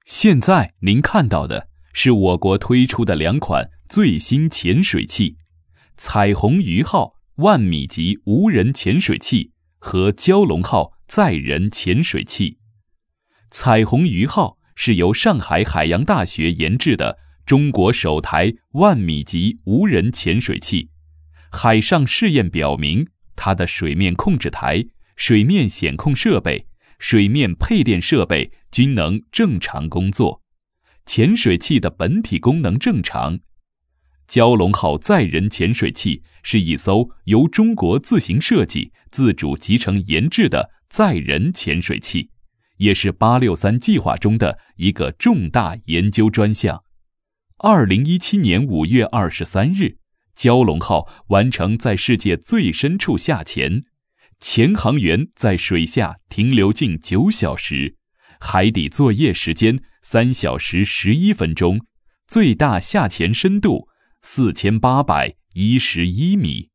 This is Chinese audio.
现在您看到的是我国推出的2款最新潜水器：彩虹鱼号万米级无人潜水器和蛟龙号载人潜水器。彩虹鱼号是由上海海洋大学研制的中国首台万米级无人潜水器。海上试验表明，它的水面控制台、水面显控设备、水面配电设备均能正常工作，潜水器的本体功能正常。蛟龙号载人潜水器是一艘由中国自行设计、自主集成研制的载人潜水器，也是863计划中的一个重大研究专项。2017年5月23日，蛟龙号完成在世界最深处下潜，潜航员在水下停留近9小时，海底作业时间3小时11分钟，最大下潜深度4811米。